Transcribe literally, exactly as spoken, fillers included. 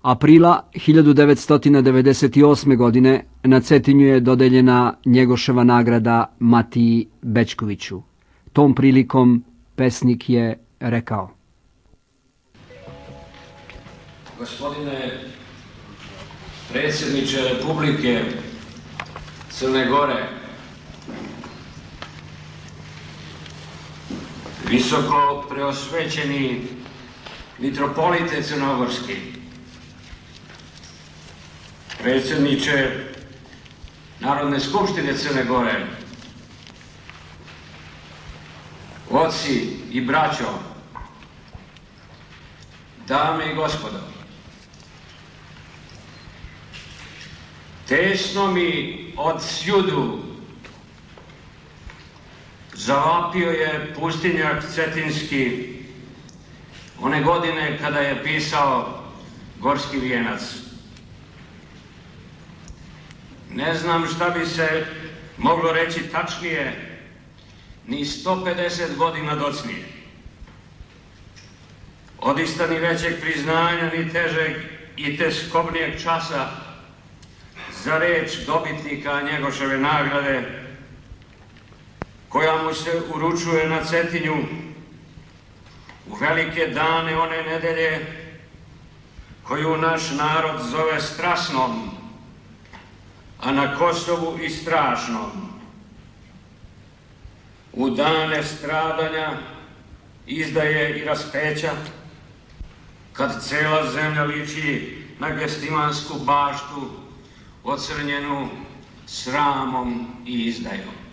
Aprila hiljadu devetsto devedeset osme. godine na Cetinju je dodeljena Njegoševa nagrada Matiji Bećkoviću. Tom prilikom pesnik je rekao: Gospodine predsjedniče Republike Crne Gore, visoko preosvećeni mitropolite crnogorski, predsjedniče Narodne skupštine Crne Gore, oci i braćo, dame i gospodo, tesno mi od sjudu zavapio je pustinjak cetinski one godine kada je pisao Gorski vijenac. Ne znam šta bi se moglo reći tačnije, ni sto pedeset godina docnije. Odista ni većeg priznanja, ni težeg i teskobnijeg časa za reč dobitnika Njegoševe nagrade, koja mu se uručuje na Cetinju u velike dane one nedelje koju naš narod zove strasnom, a na Kosovu i strašnom. U dane stradanja, izdaje i raspeća, kad cela zemlja liči na Gestimansku baštu ocrnjenu sramom i izdajom.